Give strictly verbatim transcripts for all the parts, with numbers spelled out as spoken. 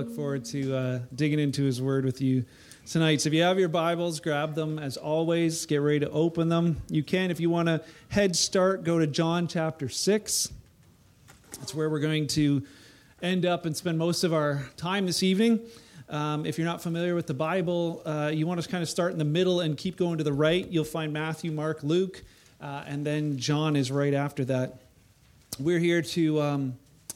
look forward to uh, digging into his word with you tonight. So if you have your Bibles, grab them as always. Get ready to open them. You can, if you want a head start, go to John chapter six. That's where we're going to end up and spend most of our time this evening. Um, if you're not familiar with the Bible, uh, you want to kind of start in the middle and keep going to the right. You'll find Matthew, Mark, Luke, uh, and then John is right after that. We're here to um,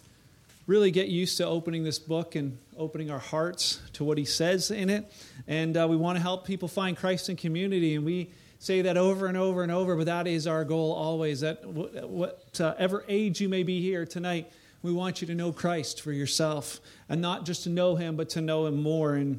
really get used to opening this book and opening our hearts to what he says in it. And uh, we want to help people find Christ in community. And we say that over and over and over, but that is our goal always. That whatever age you may be here tonight, we want you to know Christ for yourself. And not just to know him, but to know him more. And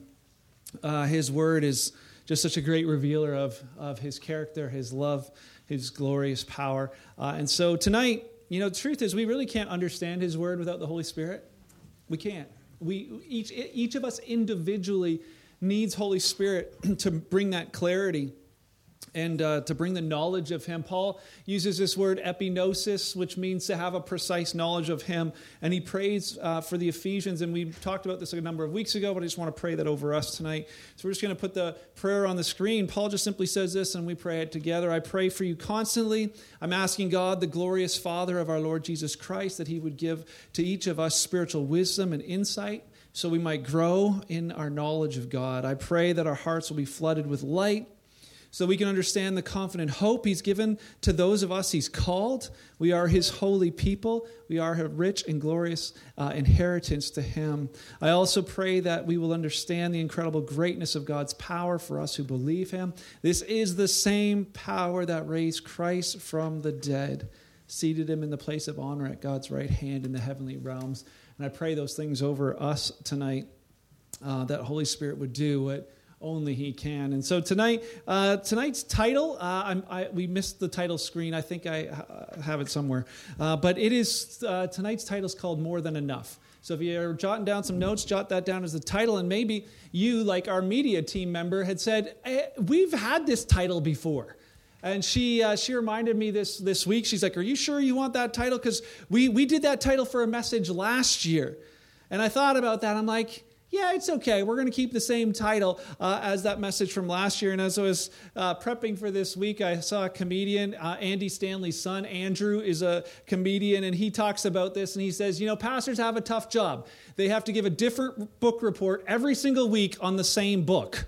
uh, his word is just such a great revealer of, of his character, his love, his glorious power. Uh, and so tonight, you know, the truth is we really can't understand his word without the Holy Spirit. We can't. We each each of us individually needs Holy Spirit to bring that clarity and uh, to bring the knowledge of him. Paul uses this word epignosis, which means to have a precise knowledge of him. And he prays uh, for the Ephesians. And we talked about this a number of weeks ago, but I just want to pray that over us tonight. So we're just going to put the prayer on the screen. Paul just simply says this, and we pray it together. I pray for you constantly. I'm asking God, the glorious Father of our Lord Jesus Christ, that he would give to each of us spiritual wisdom and insight so we might grow in our knowledge of God. I pray that our hearts will be flooded with light, so we can understand the confident hope he's given to those of us he's called. We are his holy people. We are a rich and glorious uh, inheritance to him. I also pray that we will understand the incredible greatness of God's power for us who believe him. This is the same power that raised Christ from the dead, seated him in the place of honor at God's right hand in the heavenly realms. And I pray those things over us tonight, uh, that Holy Spirit would do what only he can. And so tonight, uh, tonight's title, uh, I'm, I, we missed the title screen. I think I ha- have it somewhere. Uh, but it is, uh, tonight's title is called More Than Enough. So if you're jotting down some notes, jot that down as the title. And maybe you, like our media team member, had said, hey, we've had this title before. And she uh, she reminded me this this week. She's like, are you sure you want that title? Because we, we did that title for a message last year. And I thought about that. I'm like, yeah, it's okay. We're going to keep the same title uh, as that message from last year. And as I was uh, prepping for this week, I saw a comedian, uh, Andy Stanley's son, Andrew, is a comedian, and he talks about this, and he says, you know, pastors have a tough job. They have to give a different book report every single week on the same book.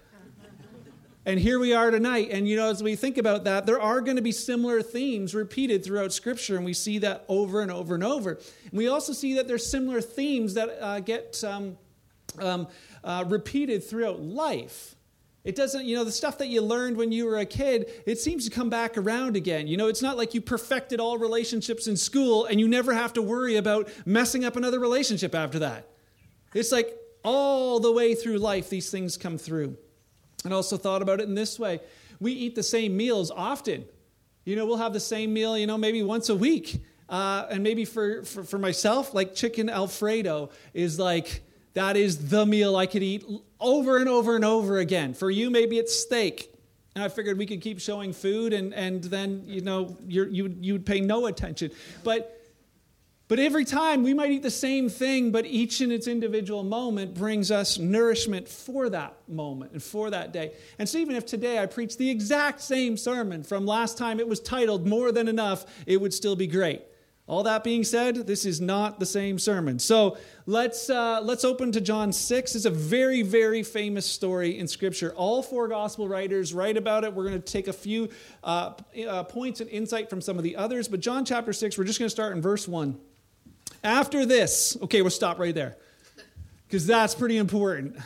And here we are tonight. And, you know, as we think about that, there are going to be similar themes repeated throughout Scripture. And we see that over and over and over. And we also see that there's similar themes that uh, get um, um, uh, repeated throughout life. It doesn't, you know, the stuff that you learned when you were a kid, it seems to come back around again. You know, it's not like you perfected all relationships in school and you never have to worry about messing up another relationship after that. It's like all the way through life, these things come through. And also thought about it in this way. We eat the same meals often. You know, we'll have the same meal, you know, maybe once a week. Uh, and maybe for, for, for myself, like chicken Alfredo is like, that is the meal I could eat over and over and over again. For you, maybe it's steak. And I figured we could keep showing food and, and then, you know, you're, you you would pay no attention. But But every time we might eat the same thing, but each in its individual moment brings us nourishment for that moment and for that day. And so even if today I preach the exact same sermon from last time, it was titled More Than Enough, it would still be great. All that being said, this is not the same sermon. So let's uh, let's open to John six. It's a very, very famous story in Scripture. All four gospel writers write about it. We're going to take a few uh, uh, points and insight from some of the others. But John chapter six, we're just going to start in verse one. After this, okay, we'll stop right there because that's pretty important.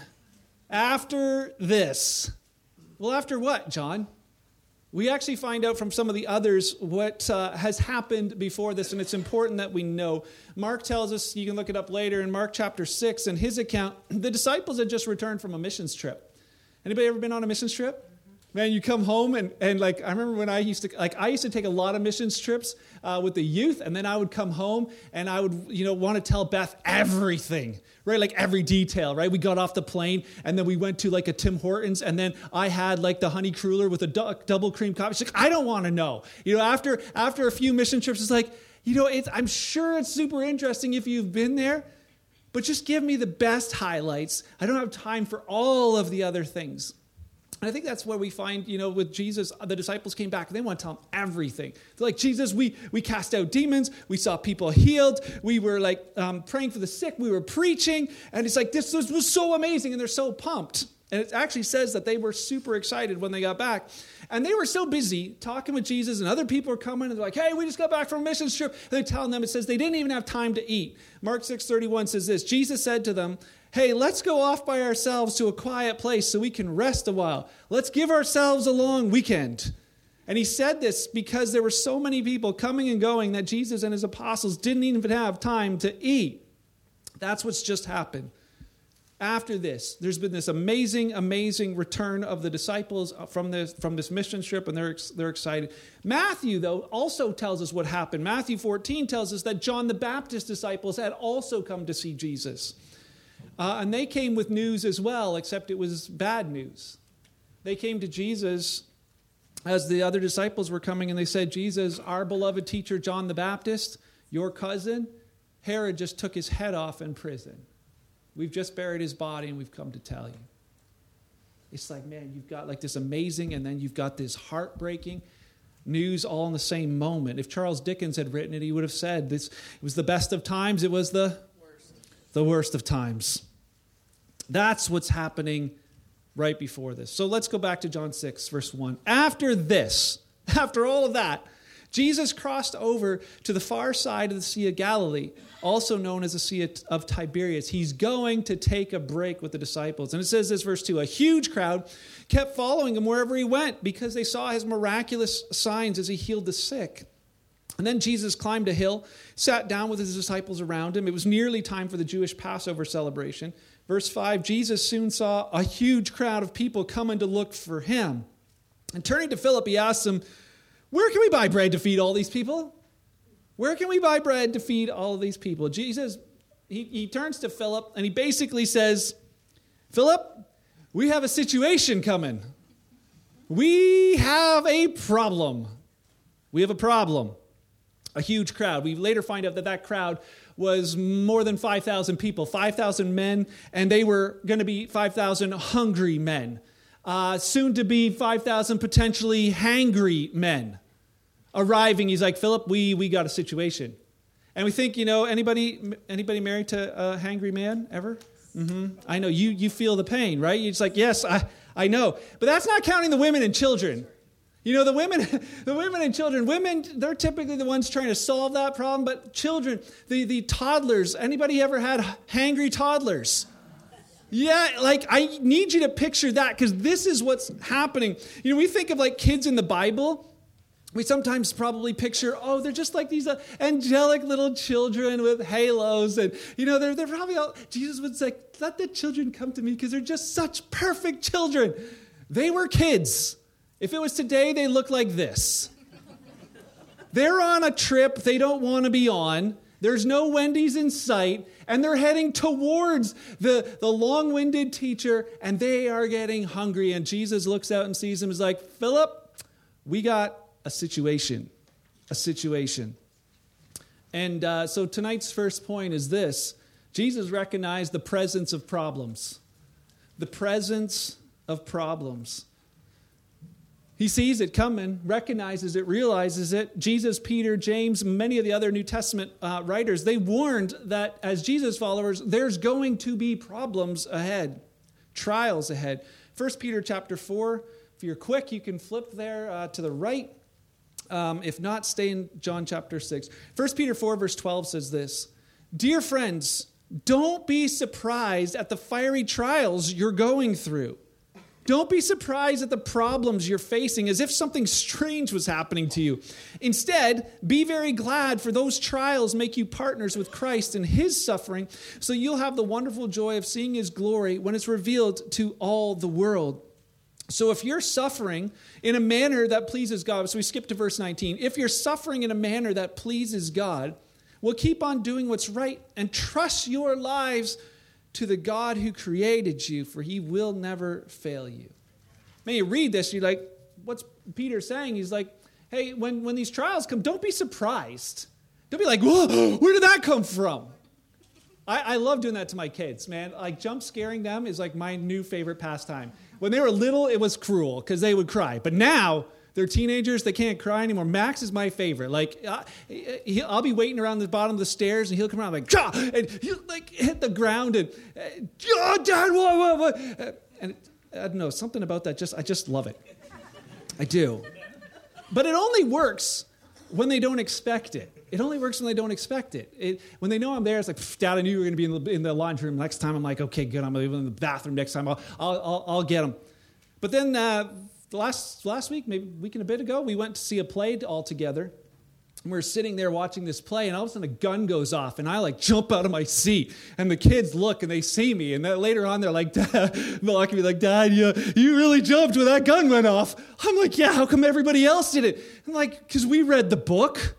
After this. Well, after what, John? We actually find out from some of the others what uh, has happened before this, and it's important that we know. Mark tells us, you can look it up later, in Mark chapter six, in his account, the disciples had just returned from a missions trip. Anybody ever been on a missions trip? Man, you come home and, and like, I remember when I used to, like, I used to take a lot of missions trips uh, with the youth, and then I would come home and I would, you know, want to tell Beth everything, right? Like every detail, right? We got off the plane and then we went to like a Tim Hortons, and then I had like the honey cruller with a du- double cream coffee. She's like, I don't want to know. You know, after, after a few mission trips, it's like, you know, it's, I'm sure it's super interesting if you've been there, but just give me the best highlights. I don't have time for all of the other things. And I think that's where we find, you know, with Jesus, the disciples came back and they want to tell him everything. They're like, Jesus, we we cast out demons. We saw people healed. We were like um, praying for the sick. We were preaching. And it's like, this, this was so amazing. And they're so pumped. And it actually says that they were super excited when they got back. And they were so busy talking with Jesus, and other people are coming, and they're like, hey, we just got back from a mission trip. And they're telling them, it says they didn't even have time to eat. Mark six thirty-one says this, Jesus said to them, hey, let's go off by ourselves to a quiet place so we can rest a while. Let's give ourselves a long weekend. And he said this because there were so many people coming and going that Jesus and his apostles didn't even have time to eat. That's what's just happened. After this, there's been this amazing, amazing return of the disciples from this, from this mission trip, and they're, they're excited. Matthew, though, also tells us what happened. Matthew fourteen tells us that John the Baptist's disciples had also come to see Jesus. Uh, and they came with news as well, except it was bad news. They came to Jesus as the other disciples were coming, and they said, Jesus, our beloved teacher John the Baptist, your cousin, Herod just took his head off in prison. We've just buried his body and we've come to tell you. It's like, man, you've got like this amazing and then you've got this heartbreaking news all in the same moment. If Charles Dickens had written it, he would have said this, it was the best of times, it was the worst, the worst of times. That's what's happening right before this. So let's go back to John six, verse one. After this, after all of that, Jesus crossed over to the far side of the Sea of Galilee, also known as the Sea of Tiberias. He's going to take a break with the disciples. And it says this, verse two, a huge crowd kept following him wherever he went because they saw his miraculous signs as he healed the sick. And then Jesus climbed a hill, sat down with his disciples around him. It was nearly time for the Jewish Passover celebration. Verse five, Jesus soon saw a huge crowd of people coming to look for him. And turning to Philip, he asked him, where can we buy bread to feed all these people? Where can we buy bread to feed all of these people? Jesus, he, he turns to Philip and he basically says, Philip, we have a situation coming. We have a problem. We have a problem. A huge crowd. We later find out that that crowd was more than five thousand people, five thousand men, and they were going to be five thousand hungry men. Uh, soon to be five thousand potentially hangry men arriving. He's like, Philip, we we got a situation. And we think, you know, anybody anybody married to a hangry man ever? Mm-hmm. I know, you you feel the pain, right? You're just like, yes, I, I know. But that's not counting the women and children. You know, the women, the women and children, women, they're typically the ones trying to solve that problem, but children, the, the toddlers, anybody ever had hangry toddlers? Yeah, like I need you to picture that because this is what's happening. You know, we think of like kids in the Bible. We sometimes probably picture, oh, they're just like these uh, angelic little children with halos. And, you know, they're, they're probably all, Jesus would say, let the children come to me because they're just such perfect children. They were kids. If it was today, they look like this. They're on a trip they don't want to be on. There's no Wendy's in sight, and they're heading towards the, the long-winded teacher, and they are getting hungry. And Jesus looks out and sees them and is like, Philip, we got a situation, a situation. And uh, so tonight's first point is this. Jesus recognized the presence of problems. The presence of problems. He sees it coming, recognizes it, realizes it. Jesus, Peter, James, many of the other New Testament uh, writers, they warned that as Jesus followers, there's going to be problems ahead, trials ahead. First Peter chapter four, if you're quick, you can flip there uh, to the right. Um, if not, stay in John chapter six. First Peter four, verse twelve says this, dear friends, don't be surprised at the fiery trials you're going through. Don't be surprised at the problems you're facing as if something strange was happening to you. Instead, be very glad, for those trials make you partners with Christ in his suffering, so you'll have the wonderful joy of seeing his glory when it's revealed to all the world. So if you're suffering in a manner that pleases God, so we skip to verse nineteen. If you're suffering in a manner that pleases God, well, keep on doing what's right and trust your lives to the God who created you, for he will never fail you. Man, you read this, you're like, what's Peter saying? He's like, hey, when, when these trials come, don't be surprised. Don't be like, whoa, where did that come from? I, I love doing that to my kids, man. Like jump scaring them is like my new favorite pastime. When they were little, it was cruel because they would cry. But now they're teenagers; they can't cry anymore. Max is my favorite. Like uh, he, I'll be waiting around the bottom of the stairs, and he'll come around like, Gah! And he'll like hit the ground and, oh, Dad, what, what, what? And I don't know, something about that. Just I just love it. I do. But it only works when they don't expect it. It only works when they don't expect it. it when they know I'm there, it's like, Dad, I knew you were going to be in the, in the laundry room. Next time, I'm like, okay, good. I'm going to be in the bathroom next time. I'll, I'll, I'll, I'll get them. But then uh, the last last week, maybe a week and a bit ago, we went to see a play all together. And we were sitting there watching this play, and all of a sudden a gun goes off, and I like jump out of my seat. And the kids look, and they see me. And then later on, they're like, Dad, they'll look at me like, Dad, you, you really jumped when that gun went off. I'm like, yeah, how come everybody else did it? I'm like, because we read the book.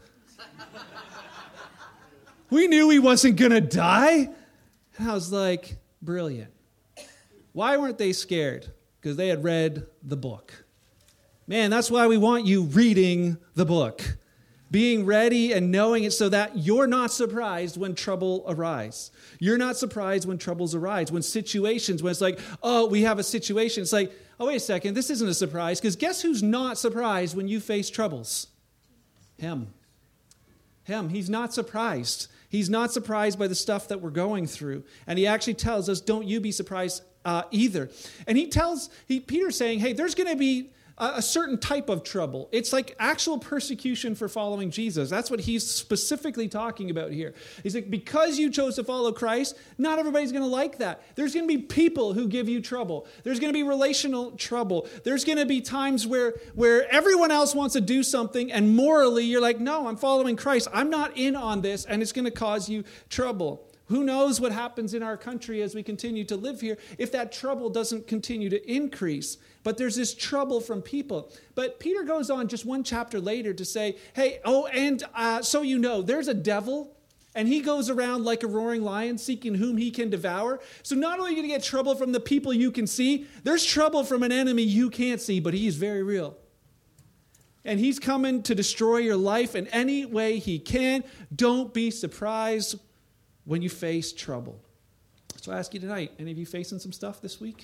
We knew he wasn't going to die. And I was like, brilliant. Why weren't they scared? Because they had read the book. Man, that's why we want you reading the book. Being ready and knowing it so that you're not surprised when trouble arises. You're not surprised when troubles arise. When situations, when it's like, oh, we have a situation. It's like, oh, wait a second, this isn't a surprise. Because guess who's not surprised when you face troubles? Him. Him. He's not surprised. He's not surprised by the stuff that we're going through. And he actually tells us, don't you be surprised uh, either. And he tells, he, Peter's saying, hey, there's going to be a, a certain type of trouble. It's like actual persecution for following Jesus. That's what he's specifically talking about here. He's like, because you chose to follow Christ, not everybody's going to like that. There's going to be people who give you trouble. There's going to be relational trouble. There's going to be times where, where everyone else wants to do something, and morally you're like, no, I'm following Christ. I'm not in on this, and it's going to cause you trouble. Who knows what happens in our country as we continue to live here if that trouble doesn't continue to increase. But there's this trouble from people. But Peter goes on just one chapter later to say, hey, oh, and uh, so you know, there's a devil, and he goes around like a roaring lion seeking whom he can devour. So not only are you going to get trouble from the people you can see, there's trouble from an enemy you can't see, but he is very real. And he's coming to destroy your life in any way he can. Don't be surprised when you face trouble. So I ask you tonight, any of you facing some stuff this week?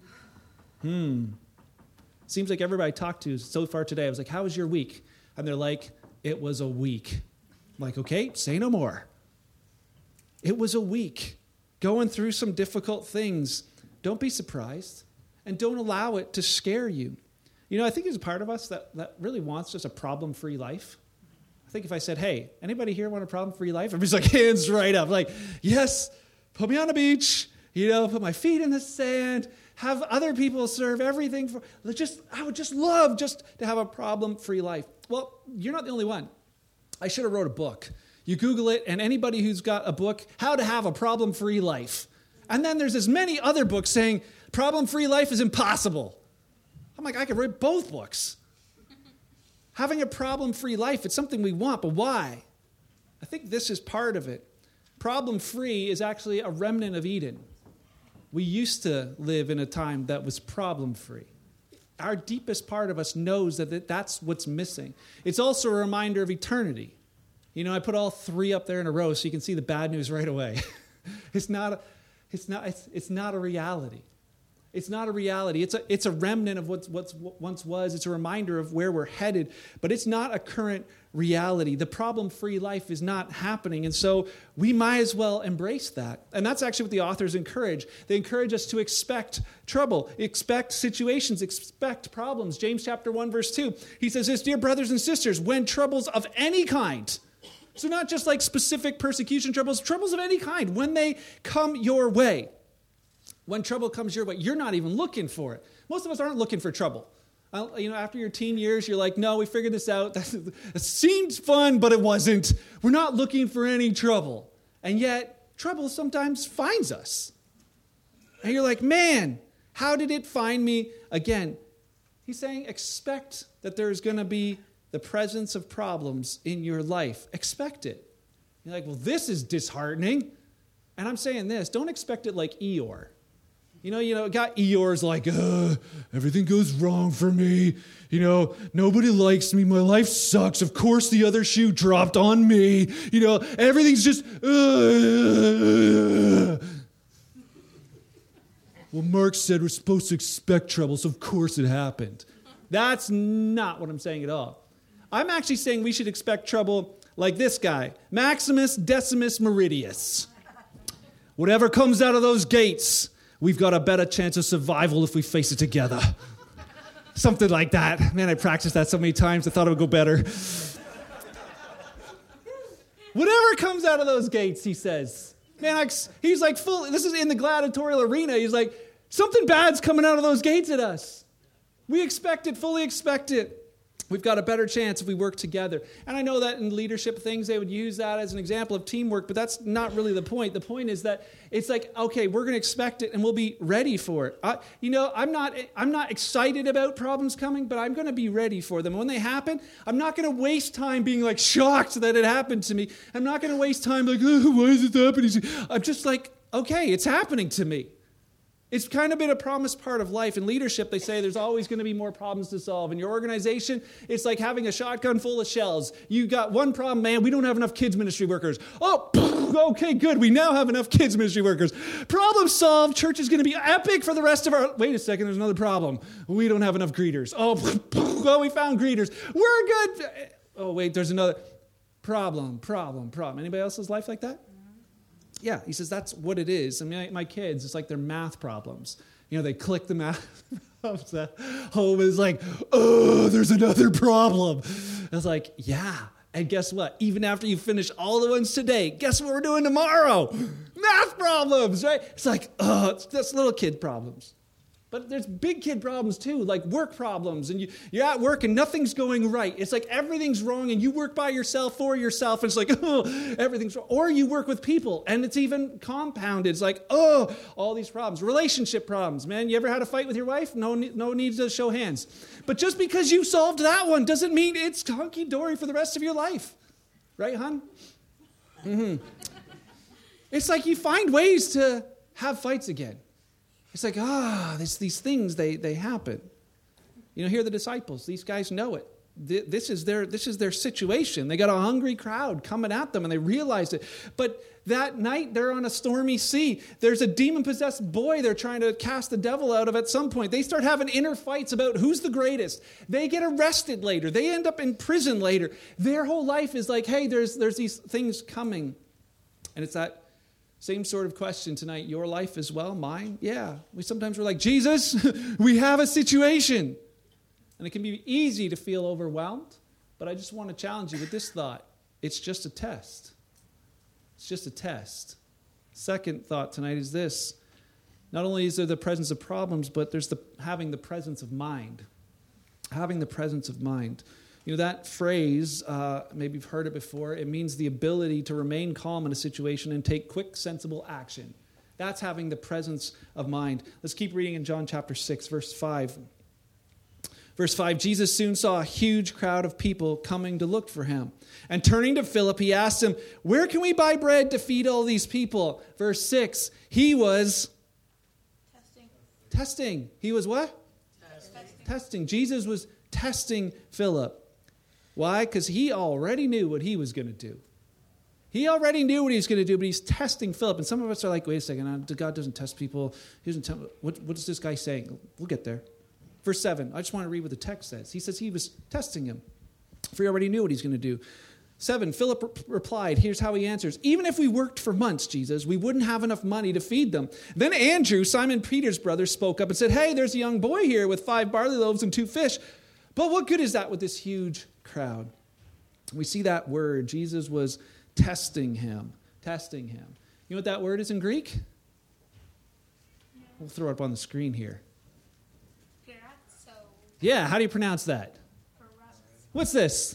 Hmm. Seems like everybody I talked to so far today, I was like, how was your week? And they're like, it was a week. I'm like, okay, say no more. It was a week. Going through some difficult things. Don't be surprised. And don't allow it to scare you. You know, I think there's a part of us that, that really wants just a problem-free life. I think if I said, hey, anybody here want a problem-free life? Everybody's like, hands right up. Like, yes, put me on a beach, you know, put my feet in the sand, have other people serve everything. For just, I would just love just to have a problem-free life. Well, you're not the only one. I should have wrote a book. You Google it, and anybody who's got a book, How to Have a Problem-Free Life. And then there's as many other books saying, problem-free life is impossible. I'm like, I could write both books. Having a problem-free life, it's something we want, but why? I think this is part of it. Problem-free is actually a remnant of Eden. We used to live in a time that was problem-free. Our deepest part of us knows that that's what's missing. It's also a reminder of eternity. You know, I put all three up there in a row so you can see the bad news right away. It's not a, it's not, it's, it's not a reality. It's not a reality. It's a, it's a remnant of what's, what's, what once was. It's a reminder of where we're headed. But it's not a current reality. The problem-free life is not happening. And so we might as well embrace that. And that's actually what the authors encourage. They encourage us to expect trouble, expect situations, expect problems. James chapter one, verse two, he says this, dear brothers and sisters, when troubles of any kind, so not just like specific persecution troubles, troubles of any kind, when they come your way, when trouble comes your way, you're not even looking for it. Most of us aren't looking for trouble. Uh, you know, after your teen years, you're like, no, we figured this out. It seemed fun, but it wasn't. We're not looking for any trouble. And yet, trouble sometimes finds us. And you're like, man, how did it find me again? He's saying, expect that there's going to be the presence of problems in your life. Expect it. You're like, well, this is disheartening. And I'm saying this, don't expect it like Eeyore. You know, you know, got Eeyore's like, uh, everything goes wrong for me. You know, nobody likes me. My life sucks. Of course, the other shoe dropped on me. You know, everything's just, uh. Well, Mark said we're supposed to expect trouble, so of course it happened. That's not what I'm saying at all. I'm actually saying we should expect trouble like this guy, Maximus Decimus Meridius. Whatever comes out of those gates, we've got a better chance of survival if we face it together. Something like that. Man, I practiced that so many times, I thought it would go better. Whatever comes out of those gates, he says. Man, he's like full, this is in the gladiatorial arena. He's like, something bad's coming out of those gates at us. We expect it, fully expect it. We've got a better chance if we work together. And I know that in leadership things, they would use that as an example of teamwork, but that's not really the point. The point is that it's like, okay, we're going to expect it and we'll be ready for it. I, you know, I'm not, I'm not excited about problems coming, but I'm going to be ready for them. When they happen, I'm not going to waste time being like shocked that it happened to me. I'm not going to waste time like, oh, why is it happening to me? I'm just like, okay, it's happening to me. It's kind of been a promised part of life. In leadership, they say there's always going to be more problems to solve. In your organization, it's like having a shotgun full of shells. You got one problem, man, we don't have enough kids ministry workers. Oh, okay, good. We now have enough kids ministry workers. Problem solved. Church is going to be epic for the rest of our... Wait a second, there's another problem. We don't have enough greeters. Oh, well, we found greeters. We're good. Oh, wait, there's another problem, problem, problem. Anybody else's life like that? Yeah, he says that's what it is. I mean, my kids, it's like their math problems. You know, they click the math problems at home. It's like, oh, there's another problem. I was like, yeah. And guess what? Even after you finish all the ones today, guess what we're doing tomorrow? Math problems, right? It's like, oh, it's just little kid problems. But there's big kid problems too, like work problems. And you, you're at work and nothing's going right. It's like everything's wrong and you work by yourself for yourself. And it's like, oh, everything's wrong. Or you work with people and it's even compounded. It's like, oh, all these problems. Relationship problems, man. You ever had a fight with your wife? No, no need to show hands. But just because you solved that one doesn't mean it's hunky-dory for the rest of your life. Right, hon? Mm-hmm. It's like you find ways to have fights again. It's like, ah, oh, these things, they they happen. You know, here are the disciples. These guys know it. This is their this is their situation. They got a hungry crowd coming at them, and they realize it. But that night, they're on a stormy sea. There's a demon-possessed boy they're trying to cast the devil out of at some point. They start having inner fights about who's the greatest. They get arrested later. They end up in prison later. Their whole life is like, hey, there's there's these things coming. And it's that same sort of question tonight. Your life as well, mine? Yeah. We sometimes we're like, Jesus, we have a situation. And it can be easy to feel overwhelmed, but I just want to challenge you with this thought. It's just a test. It's just a test. Second thought tonight is this. Not only is there the presence of problems, but there's the having the presence of mind. Having the presence of mind. You know, that phrase, uh, maybe you've heard it before, it means the ability to remain calm in a situation and take quick, sensible action. That's having the presence of mind. Let's keep reading in John chapter six, verse five. Verse five, Jesus soon saw a huge crowd of people coming to look for him. And turning to Philip, he asked him, where can we buy bread to feed all these people? Verse six, he was... Testing. Testing. He was what? Testing. Testing. Jesus was testing Philip. Why? Because he already knew what he was going to do. He already knew what he was going to do, but he's testing Philip. And some of us are like, wait a second, God doesn't test people. He doesn't tell, what, what is this guy saying? We'll get there. Verse seven, I just want to read what the text says. He says he was testing him, for he already knew what he's going to do. Seven, Philip re- replied, here's how he answers. Even if we worked for months, Jesus, we wouldn't have enough money to feed them. Then Andrew, Simon Peter's brother, spoke up and said, hey, there's a young boy here with five barley loaves and two fish. But what good is that with this huge crowd? We see that word. Jesus was testing him. Testing him. You know what that word is in Greek? No. We'll throw it up on the screen here. Perazzo. Yeah, how do you pronounce that? Perazzo. What's this?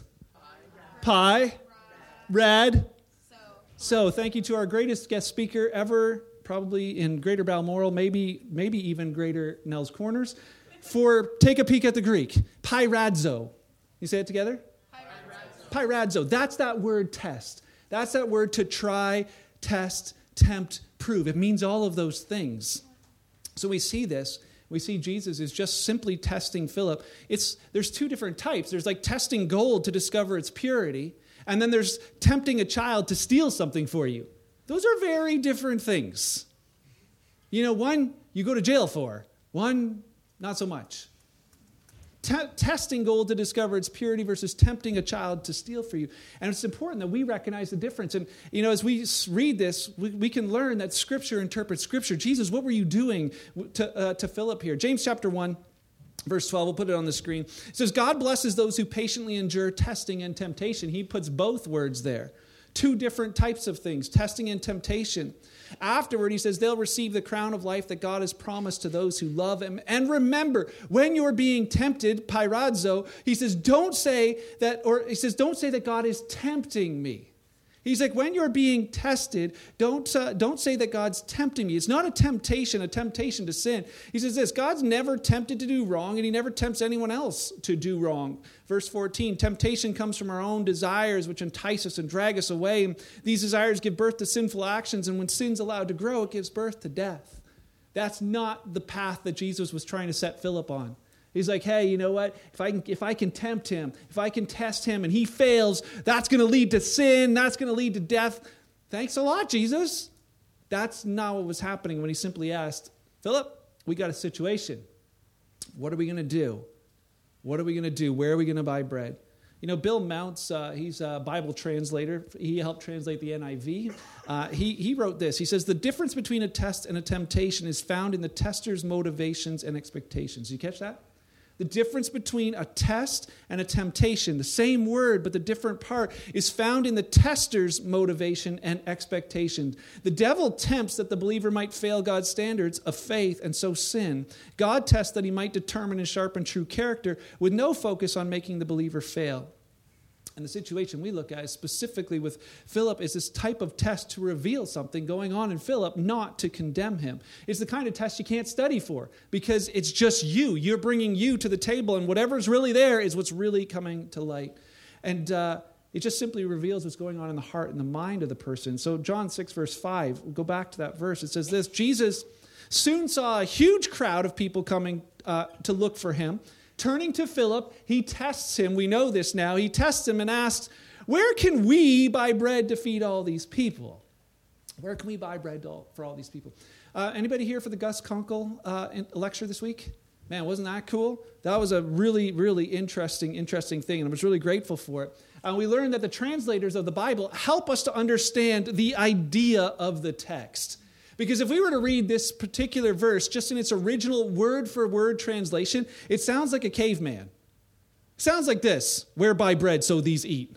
Pi. Rad. So. so thank you to our greatest guest speaker ever, probably in Greater Balmoral, maybe, maybe even Greater Nell's Corners, for take a peek at the Greek. Pyradzo. You say it together? Pyradzo. That's that word test. That's that word to try, test, tempt, prove. It means all of those things. So we see this. We see Jesus is just simply testing Philip. It's there's two different types. There's like testing gold to discover its purity, and then there's tempting a child to steal something for you. Those are very different things. You know, one you go to jail for, one not so much. T- testing gold to discover its purity versus tempting a child to steal for you. And it's important that we recognize the difference. And, you know, as we read this, we, we can learn that Scripture interprets Scripture. Jesus, what were you doing to, uh, to Philip here? James chapter one, verse twelve, we'll put it on the screen. It says, God blesses those who patiently endure testing and temptation. He puts both words there. Two different types of things, testing and temptation. Afterward, he says, they'll receive the crown of life that God has promised to those who love him. And remember, when you're being tempted, pyrazo, he says, don't say that, or he says, don't say that God is tempting me. He's like, when you're being tested, don't, uh, don't say that God's tempting me. It's not a temptation, a temptation to sin. He says this, God's never tempted to do wrong, and he never tempts anyone else to do wrong. Verse fourteen, temptation comes from our own desires, which entice us and drag us away. And these desires give birth to sinful actions, and when sin's allowed to grow, it gives birth to death. That's not the path that Jesus was trying to set Philip on. He's like, hey, you know what? If I can, if I can tempt him, if I can test him and he fails, that's going to lead to sin. That's going to lead to death. Thanks a lot, Jesus. That's not what was happening when he simply asked, Philip, we got a situation. What are we going to do? What are we going to do? Where are we going to buy bread? You know, Bill Mounts, uh, he's a Bible translator. He helped translate the N I V. Uh, he, he wrote this. He says, the difference between a test and a temptation is found in the tester's motivations and expectations. Did you catch that? The difference between a test and a temptation, the same word, but the different part, is found in the tester's motivation and expectation. The devil tempts that the believer might fail God's standards of faith and so sin. God tests that he might determine and sharpen true character with no focus on making the believer fail. And the situation we look at is specifically with Philip is this type of test to reveal something going on in Philip, not to condemn him. It's the kind of test you can't study for because it's just you. You're bringing you to the table, and whatever's really there is what's really coming to light. And uh, it just simply reveals what's going on in the heart and the mind of the person. So John six, verse five, we'll go back to that verse. It says this, Jesus soon saw a huge crowd of people coming uh, to look for him. Turning to Philip, he tests him. We know this now. He tests him and asks, where can we buy bread to feed all these people? Where can we buy bread to, for all these people? Uh, anybody here for the Gus Kunkel uh, lecture this week? Man, wasn't that cool? That was a really, really interesting, interesting thing, and I was really grateful for it. Uh, we learned that the translators of the Bible help us to understand the idea of the text. Because if we were to read this particular verse just in its original word-for-word translation, it sounds like a caveman. It sounds like this, where buy bread so these eat.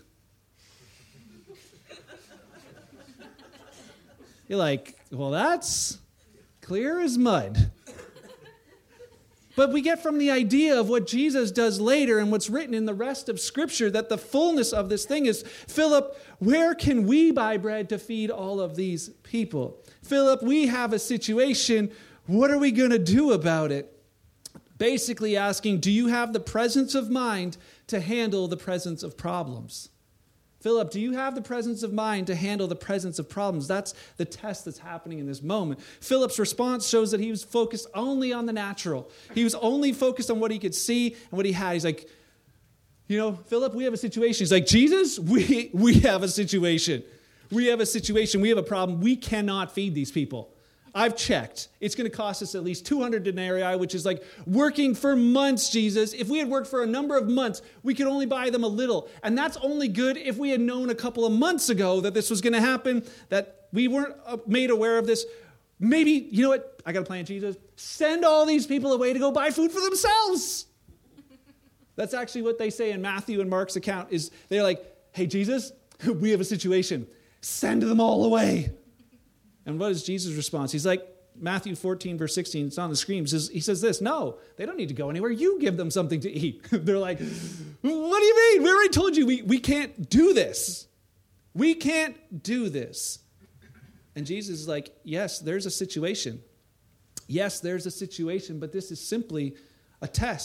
You're like, well, that's clear as mud. But we get from the idea of what Jesus does later and what's written in the rest of Scripture that the fullness of this thing is, Philip, where can we buy bread to feed all of these people? Philip, we have a situation. What are we going to do about it? Basically asking, do you have the presence of mind to handle the presence of problems? Philip, do you have the presence of mind to handle the presence of problems? That's the test that's happening in this moment. Philip's response shows that he was focused only on the natural. He was only focused on what he could see and what he had. He's like, you know, Philip, we have a situation. He's like, Jesus, we, we have a situation. We have a situation. We have a problem. We cannot feed these people. I've checked. It's going to cost us at least two hundred denarii, which is like working for months, Jesus. If we had worked for a number of months, we could only buy them a little. And that's only good if we had known a couple of months ago that this was going to happen, that we weren't made aware of this. Maybe, you know what? I got a plan, Jesus. Send all these people away to go buy food for themselves. That's actually what they say in Matthew and Mark's account is they're like, hey, Jesus, we have a situation. Send them all away. And what is Jesus' response? He's like, Matthew fourteen, verse sixteen, it's on the screen. He says, he says this, no, they don't need to go anywhere. You give them something to eat. They're like, what do you mean? We already told you we, we can't do this. We can't do this. And Jesus is like, yes, there's a situation. Yes, there's a situation, but this is simply a test.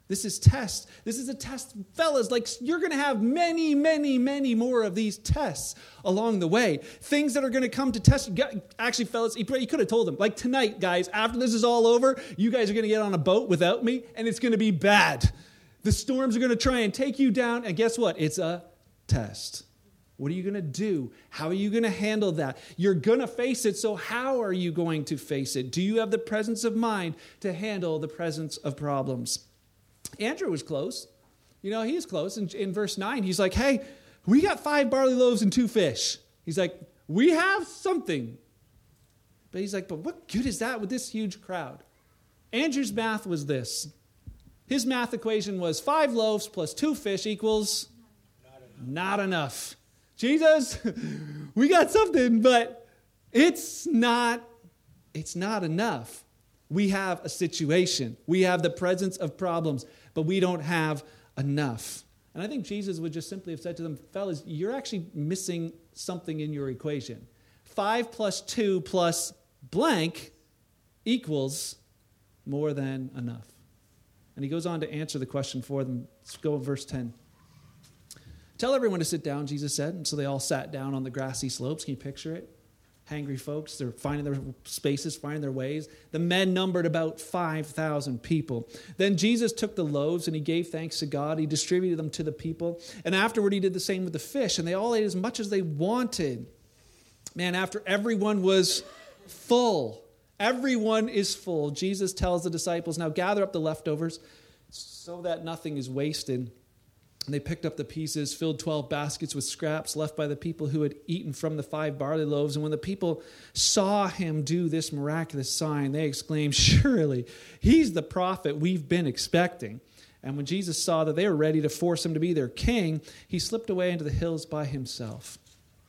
This is test. This is a test, fellas. Like, you're going to have many, many, many more of these tests along the way. Things that are going to come to test you. Actually, fellas, he could have told them, like, tonight, guys, after this is all over, you guys are going to get on a boat without me, and it's going to be bad. The storms are going to try and take you down, and guess what? It's a test. What are you going to do? How are you going to handle that? You're going to face it, so how are you going to face it? Do you have the presence of mind to handle the presence of problems? Andrew was close. You know, he's close. In, in verse nine, he's like, hey, we got five barley loaves and two fish. He's like, we have something. But he's like, but what good is that with this huge crowd? Andrew's math was this. His math equation was five loaves plus two fish equals not enough. Not enough. Jesus, we got something, but it's not, it's not enough. We have a situation. We have the presence of problems, but we don't have enough. And I think Jesus would just simply have said to them, fellas, you're actually missing something in your equation. Five plus two plus blank equals more than enough. And he goes on to answer the question for them. Let's go to verse ten. Tell everyone to sit down, Jesus said. And so they all sat down on the grassy slopes. Can you picture it? Hangry folks, they're finding their spaces, finding their ways. The men numbered about five thousand people. Then Jesus took the loaves and he gave thanks to God. He distributed them to the people. And afterward, he did the same with the fish. And they all ate as much as they wanted. Man, after everyone was full, everyone is full, Jesus tells the disciples, now gather up the leftovers so that nothing is wasted. And they picked up the pieces, filled twelve baskets with scraps left by the people who had eaten from the five barley loaves. And when the people saw him do this miraculous sign, they exclaimed, surely he's the prophet we've been expecting. And when Jesus saw that they were ready to force him to be their king, he slipped away into the hills by himself.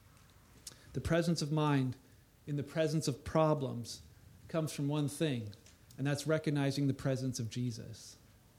The presence of mind in the presence of problems comes from one thing, and that's recognizing the presence of Jesus.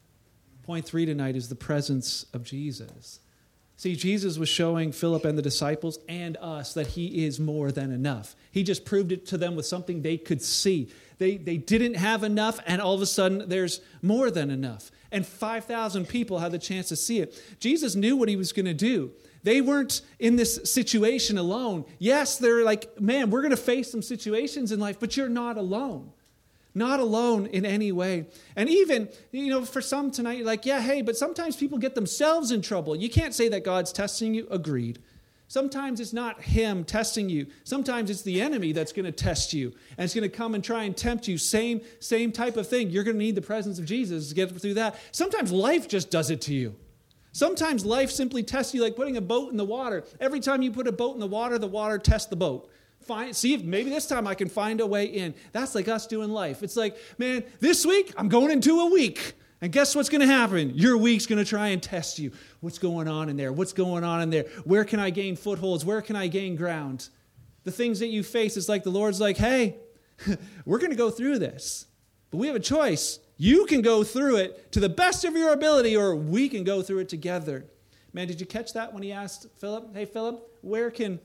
Point three tonight is the presence of Jesus. See, Jesus was showing Philip and the disciples and us that he is more than enough. He just proved it to them with something they could see. They, they didn't have enough, and all of a sudden there's more than enough. And five thousand people had the chance to see it. Jesus knew what he was going to do. They weren't in this situation alone. Yes, they're like, man, we're going to face some situations in life, but you're not alone. Not alone in any way. And even, you know, for some tonight, you're like, yeah, hey, but sometimes people get themselves in trouble. You can't say that God's testing you. Agreed. Sometimes it's not him testing you. Sometimes it's the enemy that's going to test you. And it's going to come and try and tempt you. Same, same type of thing. You're going to need the presence of Jesus to get through that. Sometimes life just does it to you. Sometimes life simply tests you like putting a boat in the water. Every time you put a boat in the water, the water tests the boat. Find, see if maybe this time I can find a way in. That's like us doing life. It's like, man, this week I'm going into a week. And guess what's going to happen? Your week's going to try and test you. What's going on in there? What's going on in there? Where can I gain footholds? Where can I gain ground? The things that you face, it's like the Lord's like, hey, we're going to go through this. But we have a choice. You can go through it to the best of your ability, or we can go through it together. Man, did you catch that when he asked Philip, hey, Philip, where can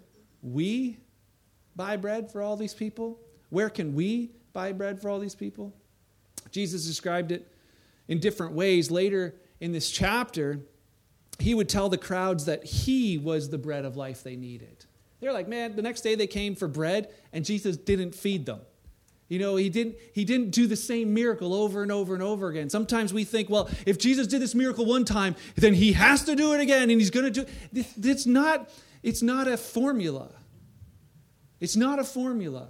we buy bread for all these people? Where can we buy bread for all these people? Jesus described it in different ways. Later in this chapter, he would tell the crowds that he was the bread of life they needed. They're like, man, the next day they came for bread, and Jesus didn't feed them. You know, he didn't, he didn't do the same miracle over and over and over again. Sometimes we think, well, if Jesus did this miracle one time, then he has to do it again, and he's going to do it. It's not, it's not a formula. It's not a formula.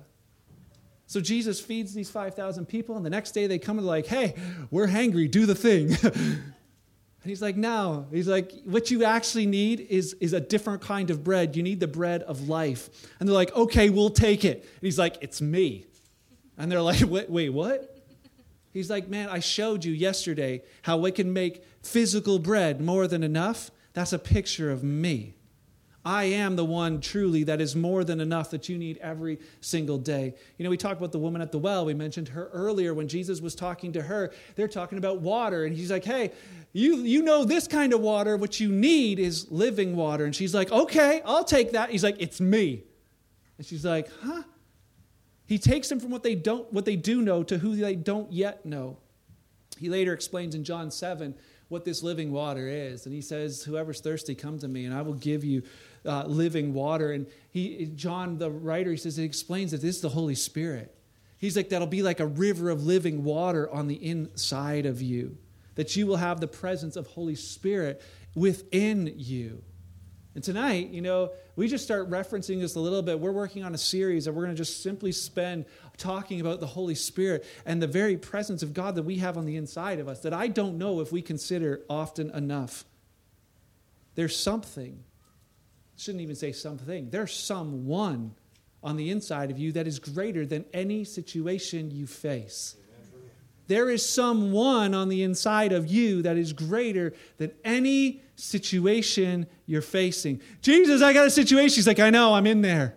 So Jesus feeds these five thousand people, and the next day they come and they're like, hey, we're hangry, do the thing. And he's like, no. He's like, what you actually need is, is a different kind of bread. You need the bread of life. And they're like, okay, we'll take it. And he's like, it's me. And they're like, wait, wait, what? He's like, man, I showed you yesterday how we can make physical bread more than enough. That's a picture of me. I am the one truly that is more than enough that you need every single day. You know, we talked about the woman at the well. We mentioned her earlier when Jesus was talking to her. They're talking about water. And he's like, hey, you, you know this kind of water. What you need is living water. And she's like, okay, I'll take that. He's like, it's me. And she's like, huh? He takes them from what they don't, what they do know to who they don't yet know. He later explains in John seven what this living water is. And he says, whoever's thirsty, come to me, and I will give you uh, living water. And he, John, the writer, he says, it explains that this is the Holy Spirit. He's like, that'll be like a river of living water on the inside of you, that you will have the presence of Holy Spirit within you. And tonight, you know, we just start referencing this a little bit. We're working on a series that we're going to just simply spend talking about the Holy Spirit and the very presence of God that we have on the inside of us that I don't know if we consider often enough. There's something, I shouldn't even say something, there's someone on the inside of you that is greater than any situation you face. There is someone on the inside of you that is greater than any situation you're facing. Jesus, I got a situation. He's like, I know, I'm in there.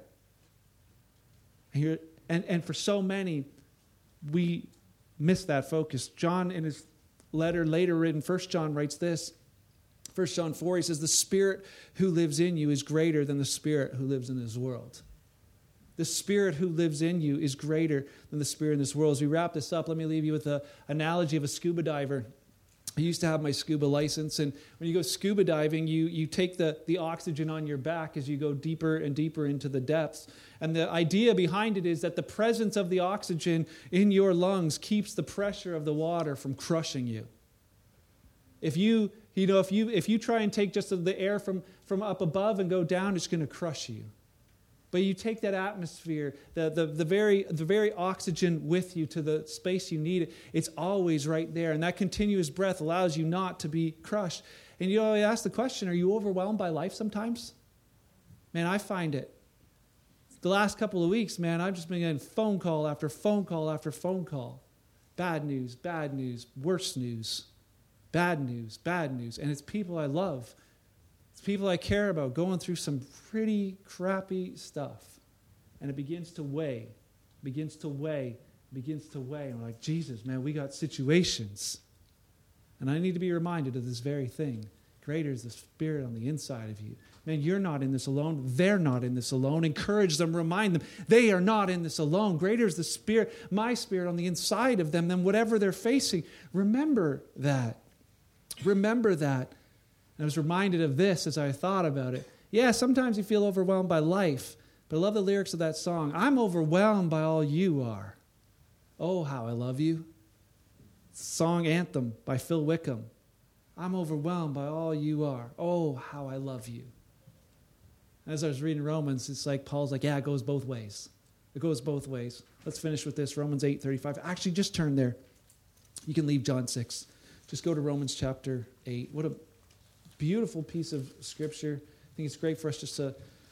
And, you're, and, and for so many, we miss that focus. John, in his letter later written, First John writes this. First John four, he says, the Spirit who lives in you is greater than the spirit who lives in this world. The Spirit who lives in you is greater than the spirit in this world. As we wrap this up, let me leave you with an analogy of a scuba diver. I used to have my scuba license, and when you go scuba diving, you, you take the, the oxygen on your back as you go deeper and deeper into the depths. And the idea behind it is that the presence of the oxygen in your lungs keeps the pressure of the water from crushing you. If you, you know, if you if you try and take just the air from, from up above and go down, it's going to crush you. But you take that atmosphere, the, the, the, very, the very oxygen with you to the space you need. It's always right there. And that continuous breath allows you not to be crushed. And you know, I ask the question, are you overwhelmed by life sometimes? Man, I find it. The last couple of weeks, man, I've just been getting phone call after phone call after phone call. Bad news, bad news, worse news. Bad news, bad news. And it's people I love. It's people I care about going through some pretty crappy stuff. And it begins to weigh, begins to weigh, begins to weigh. And I'm like, Jesus, man, we got situations. And I need to be reminded of this very thing. Greater is the Spirit on the inside of you. Man, you're not in this alone. They're not in this alone. Encourage them, remind them. They are not in this alone. Greater is the Spirit, my Spirit on the inside of them than whatever they're facing. Remember that. Remember that. And I was reminded of this as I thought about it. Yeah, sometimes you feel overwhelmed by life, but I love the lyrics of that song. I'm overwhelmed by all you are. Oh, how I love you. Song Anthem by Phil Wickham. I'm overwhelmed by all you are. Oh, how I love you. As I was reading Romans, it's like Paul's like, yeah, it goes both ways. It goes both ways. Let's finish with this, Romans eight thirty-five. Actually, just turn there. You can leave John six. Just go to Romans chapter eight. What a beautiful piece of scripture. I think it's great for us just to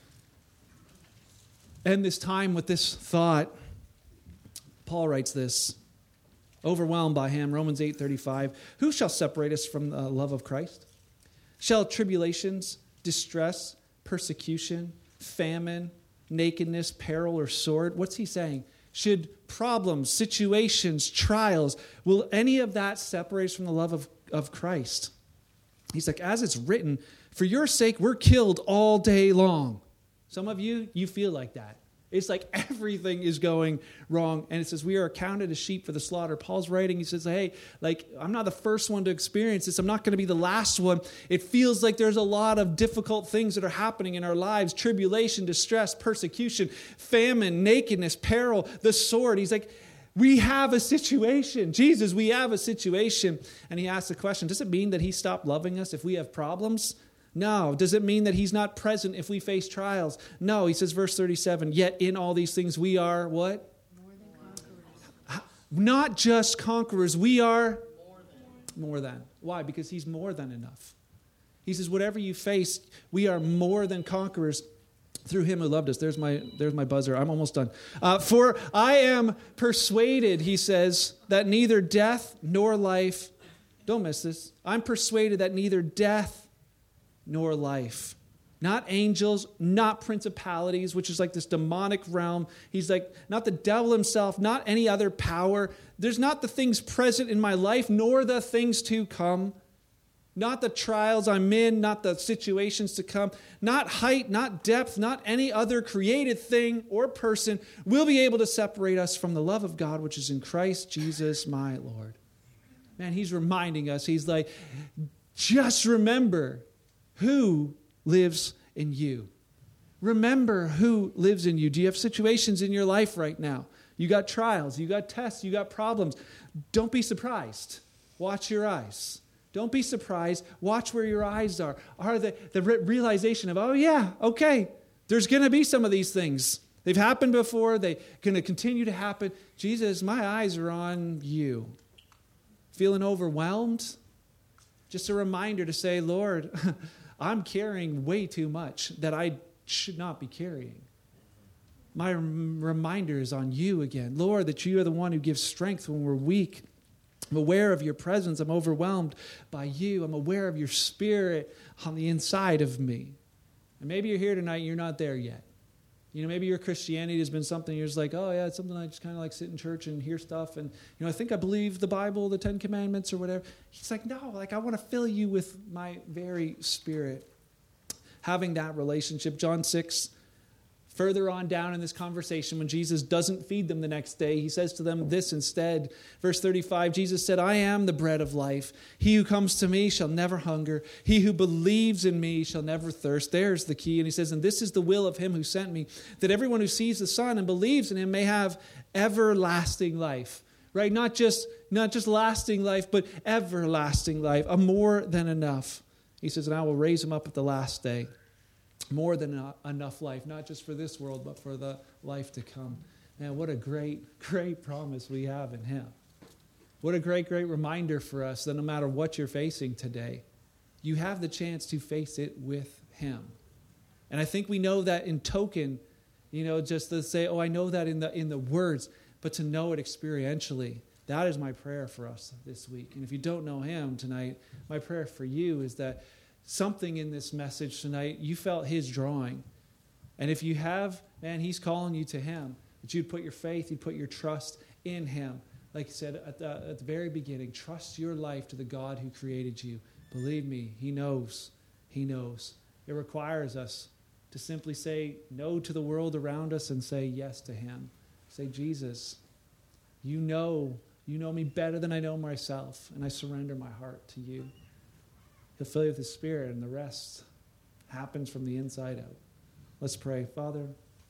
end this time with this thought. Paul writes this, overwhelmed by him, Romans eight thirty-five. Who shall separate us from the love of Christ? Shall tribulations, distress, persecution, famine, nakedness, peril, or sword? What's he saying? Should problems, situations, trials, will any of that separate us from the love of, of Christ? He's like, as it's written, for your sake, we're killed all day long. Some of you, you feel like that. It's like everything is going wrong. And it says, we are accounted as sheep for the slaughter. Paul's writing, he says, hey, like, I'm not the first one to experience this. I'm not going to be the last one. It feels like there's a lot of difficult things that are happening in our lives. Tribulation, distress, persecution, famine, nakedness, peril, the sword. He's like, we have a situation. Jesus, we have a situation. And he asks the question, does it mean that he stopped loving us if we have problems? No. Does it mean that he's not present if we face trials? No. He says, verse thirty-seven, yet in all these things we are what? More than conquerors. Not just conquerors. We are more than. More than. Why? Because he's more than enough. He says, whatever you face, we are more than conquerors through him who loved us. There's my, there's my buzzer. I'm almost done. Uh, For I am persuaded, he says, that neither death nor life, don't miss this, I'm persuaded that neither death nor life, not angels, not principalities, which is like this demonic realm. He's like, not the devil himself, not any other power. There's not the things present in my life, nor the things to come. Not the trials I'm in, not the situations to come, not height, not depth, not any other created thing or person will be able to separate us from the love of God, which is in Christ Jesus my Lord. Man, he's reminding us. He's like, just remember who lives in you. Remember who lives in you. Do you have situations in your life right now? You got trials, you got tests, you got problems. Don't be surprised. Watch your eyes. Don't be surprised. Watch where your eyes are. Are the, the realization of, oh yeah, okay, there's going to be some of these things. They've happened before. They're going to continue to happen. Jesus, my eyes are on you. Feeling overwhelmed? Just a reminder to say, Lord, I'm carrying way too much that I should not be carrying. My reminder is on you again. Lord, that you are the one who gives strength when we're weak. I'm aware of your presence. I'm overwhelmed by you. I'm aware of your spirit on the inside of me. And maybe you're here tonight and you're not there yet. You know, maybe your Christianity has been something you're just like, oh yeah, it's something I just kind of like sit in church and hear stuff. And, you know, I think I believe the Bible, the Ten Commandments or whatever. He's like, no, like I want to fill you with my very spirit. Having that relationship. John six, further on down in this conversation, when Jesus doesn't feed them the next day, he says to them this instead. Verse thirty-five, Jesus said, I am the bread of life. He who comes to me shall never hunger. He who believes in me shall never thirst. There's the key. And he says, and this is the will of him who sent me, that everyone who sees the Son and believes in him may have everlasting life. Right? Not just, not just lasting life, but everlasting life. A more than enough. He says, and I will raise him up at the last day. More than enough life, not just for this world, but for the life to come. Man, what a great, great promise we have in him. What a great, great reminder for us that no matter what you're facing today, you have the chance to face it with him. And I think we know that in token, you know, just to say, oh, I know that in the in the words, but to know it experientially. That is my prayer for us this week. And if you don't know him tonight, my prayer for you is that something in this message tonight, you felt his drawing. And if you have, man, he's calling you to him. That you'd put your faith, you'd put your trust in him. Like I said at the, at the very beginning, trust your life to the God who created you. Believe me, he knows. He knows. It requires us to simply say no to the world around us and say yes to him. Say, Jesus, you know, you know me better than I know myself, and I surrender my heart to you. He'll fill you with his spirit, and the rest happens from the inside out. Let's pray. Father,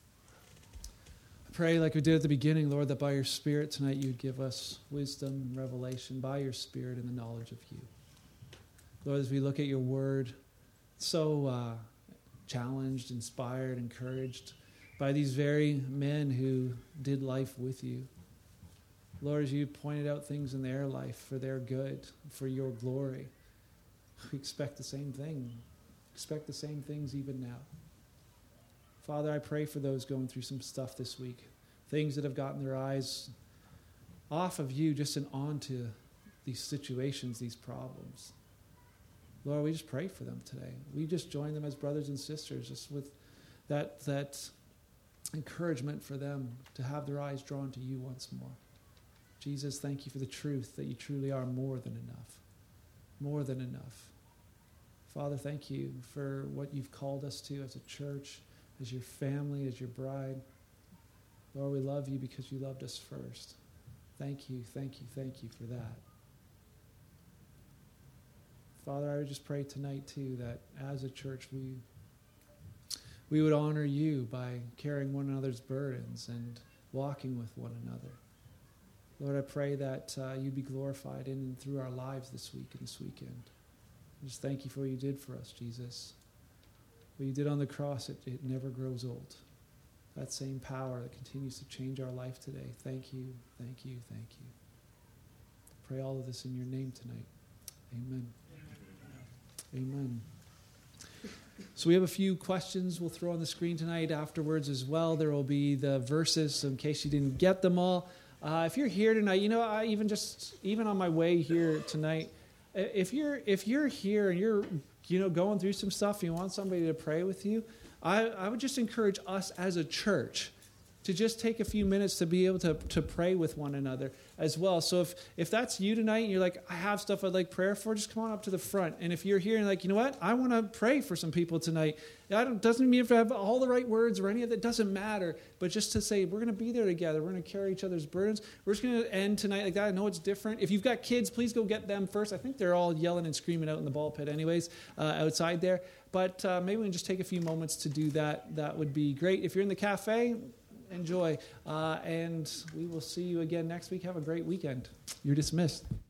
I pray like we did at the beginning, Lord, that by your spirit tonight you'd give us wisdom and revelation by your spirit and the knowledge of you. Lord, as we look at your word, so uh, challenged, inspired, encouraged by these very men who did life with you. Lord, as you pointed out things in their life for their good, for your glory, we expect the same thing. Expect the same things even now. Father, I pray for those going through some stuff this week. Things that have gotten their eyes off of you just and onto these situations, these problems. Lord, we just pray for them today. We just join them as brothers and sisters, just with that, that encouragement for them to have their eyes drawn to you once more. Jesus, thank you for the truth that you truly are more than enough. More than enough. Father, thank you for what you've called us to as a church, as your family, as your bride. Lord, we love you because you loved us first. Thank you, thank you, thank you for that. Father, I would just pray tonight too that as a church we we would honor you by carrying one another's burdens and walking with one another. Lord, I pray that uh, you'd be glorified in and through our lives this week and this weekend. I just thank you for what you did for us, Jesus. What you did on the cross, it, it never grows old. That same power that continues to change our life today. Thank you, thank you, thank you. I pray all of this in your name tonight. Amen. Amen. So we have a few questions we'll throw on the screen tonight afterwards as well. There will be the verses in case you didn't get them all. Uh, if you're here tonight, you know, I even just even on my way here tonight, if you're if you're here and you're you know going through some stuff, and you want somebody to pray with you, I, I would just encourage us as a church to just take a few minutes to be able to, to pray with one another as well. So if, if that's you tonight and you're like, I have stuff I'd like prayer for, just come on up to the front. And if you're here and like, you know what, I want to pray for some people tonight. It doesn't mean if I have all the right words or any of that, doesn't matter. But just to say, we're going to be there together. We're going to carry each other's burdens. We're just going to end tonight like that. I know it's different. If you've got kids, please go get them first. I think they're all yelling and screaming out in the ball pit anyways, uh, outside there. But uh, maybe we can just take a few moments to do that. That would be great. If you're in the cafe, enjoy. Uh, and we will see you again next week. Have a great weekend. You're dismissed.